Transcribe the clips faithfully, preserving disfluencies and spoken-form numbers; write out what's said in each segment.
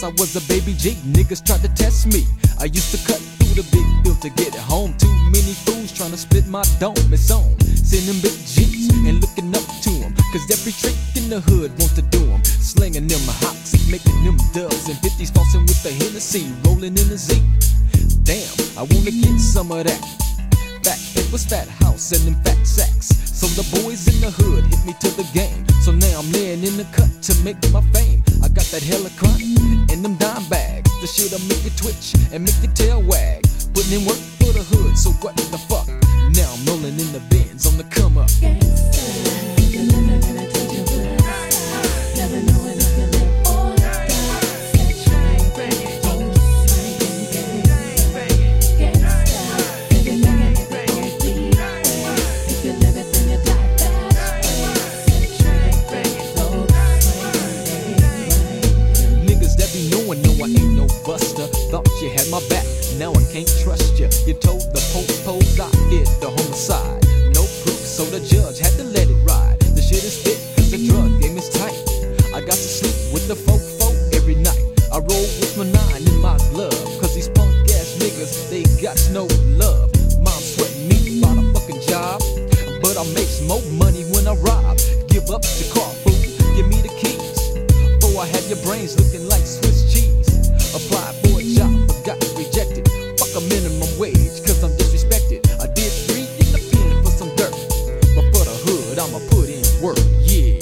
I was a baby G, niggas tried to test me. I used to cut through the big bill to get it home. Too many fools trying to split my dome. It's on, sending big G's and looking up to them, cause every trick in the hood wants to do them. Slinging them hocks, making them dubs, and fifties tossing with the Hennessy, rolling in the Z. Damn, I wanna get some of that. Fat papers, fat house, and them fat sacks. So the boys in the hood hit me to the game. So now I'm laying in the cut to make my fame. I got that hella chronic and them dime bags. The shit'll make you twitch and make your tail wag. Putting in work for the hood, so what the fuck? Now I'm rolling in the Benz on the come up. Thought you had my back, now I can't trust you. You told the po-pos I did the homicide. No proof, so the judge had to let it ride. The shit is thick, cause the drug game is tight. I got to sleep with the fo-fo every night. I roll with my nine in my glove, cause these punk ass niggas, they got no love. Mom sweating me about a fucking job, but I make more money when I rob. Give up the car, fool, give me the keys. Before I had your brains looking like Swiss cheese. Applied for a job, but got rejected. Fuck a minimum wage, cause I'm disrespected. I did three in the pen for some dirt, but for the hood, I'ma put in work, yeah.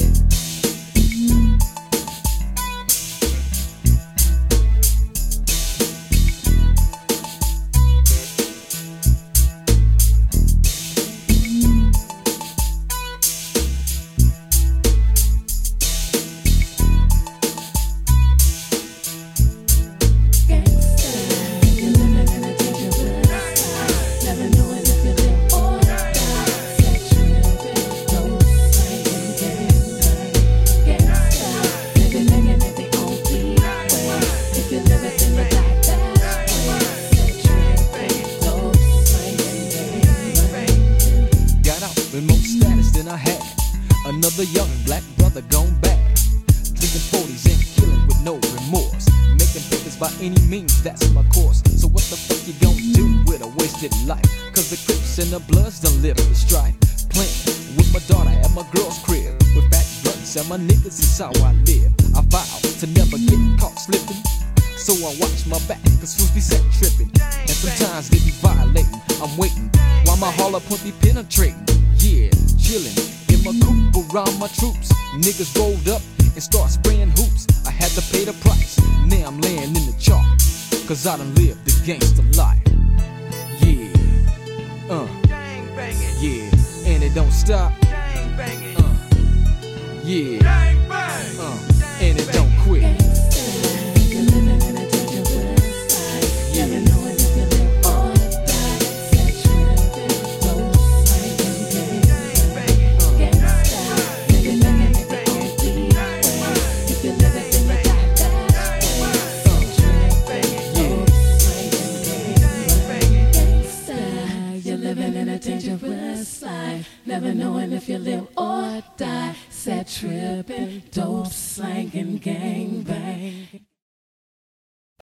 With more status than I had. Another young black brother gone bad. Drinking forties and killing with no remorse. Making papers by any means, that's my course. So what the fuck you gonna do with a wasted life? Cause the Crips and the Bloods done live the strife. Playing with my daughter at my girl's crib. With fat blunts and my niggas is how I live. I vow to never get caught slipping, so I watch my back, cause fools be set tripping. And sometimes they be violating. I'm waiting while my holler point be penetrating. Yeah, chillin' in my coupe around my troops. Niggas rolled up and start spraying hoops. I had to pay the price, now I'm laying in the chalk, cause I done lived the gangsta life. Yeah, uh, yeah, and it don't stop. Uh, yeah, uh, and it don't quit. Dangerous life, never knowing if you live or die. Set tripping, dope slanging, gang bang.